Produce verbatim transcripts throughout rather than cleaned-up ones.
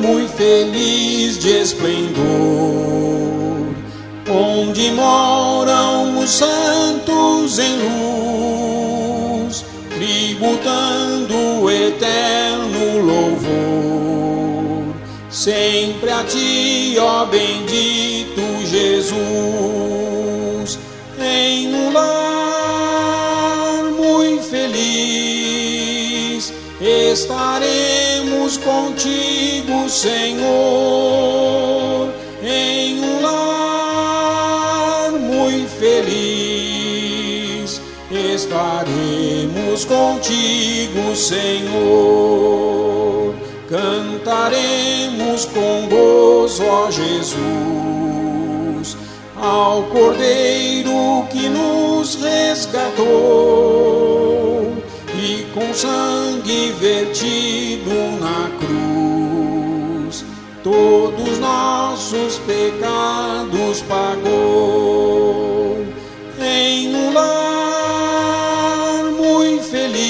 muito feliz de esplendor, onde moram os santos em luz, tributando o eterno louvor, sempre a ti, ó bendito Jesus, em um lar muito feliz, estaremos contigo, Senhor, em um lar muito feliz, estaremos contigo, Senhor, cantaremos com gozo, ó Jesus, ao Cordeiro que nos resgatou e com sangue vertido na cruz todos nossos pecados pagou. Em um lar muito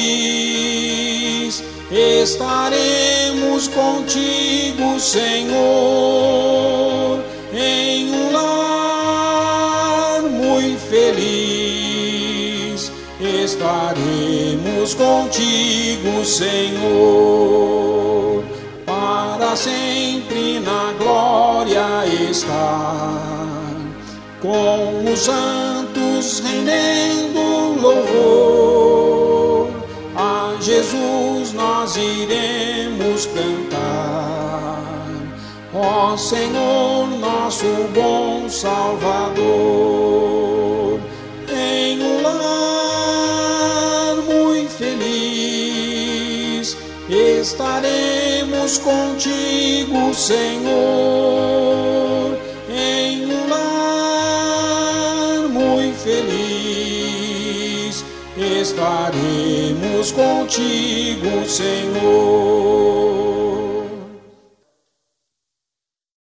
feliz estaremos contigo, Senhor, em um lar muito feliz estaremos contigo, Senhor, para sempre na glória estar, com os santos rendendo louvor, a Jesus nós iremos cantar, ó Senhor, nosso bom Salvador, em um lar muito feliz estaremos contigo, Senhor, em um lar muito feliz estaremos contigo, Senhor.